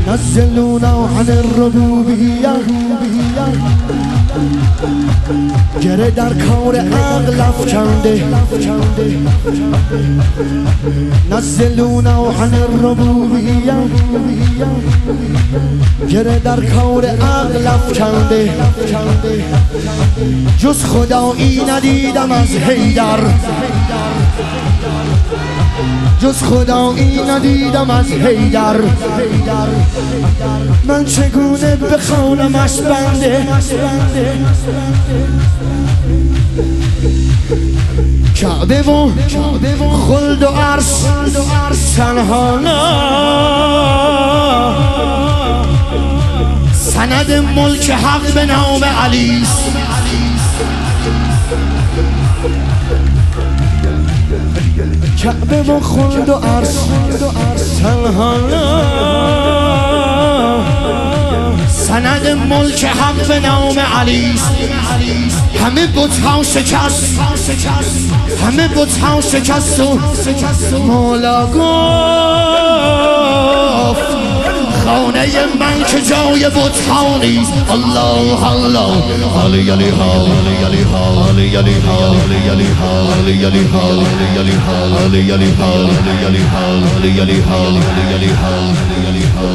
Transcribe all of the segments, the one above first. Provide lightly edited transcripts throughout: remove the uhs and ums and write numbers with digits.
نزلونا عن الربوبیه گره در کار عقل افکنده نزلونا عن الربوبیه گره در کار عقل افکنده جز خدایی ندیدم از حیدر جز خدایی ندیدم از حیدر من چگونه بخوانمش بنده کعبه و خلد و عرش تنها نه سند ملک حق به نام علیست کعبه و خلد و عرش تنها نه سند ملک حق به نام علیست همه بت‌ها شکست همه بت‌ها شکست و مولا گفت خانه من که جای بت‌ها نیست الله الله علی علی ها علی علی ها علی علی ها علی علی ها علی علی ها علی علی ها علی علی ها علی علی ها علی علی ها علی علی ها علی علی ها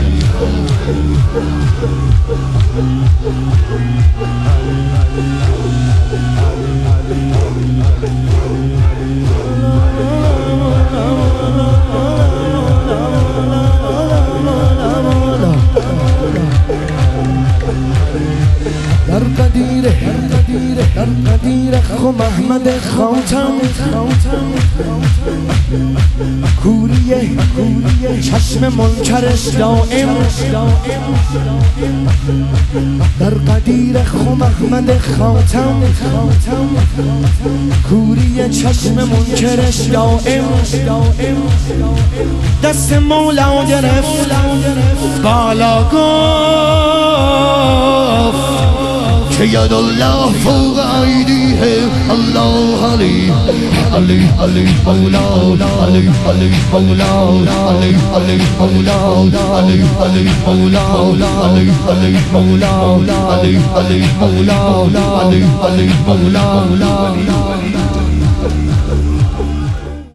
در قدیر خو محمد خاتم کوریه چشم منکرش دائم در قدیر خو محمد خاتم کوریه چشم منکرش دائم دست مولا گرفت بالا گفت که ید الله فوق ایدیه الله علی علی علی مولا علی علی مولا علی علی مولا علی علی مولا علی علی مولا علی علی مولا علی علی مولا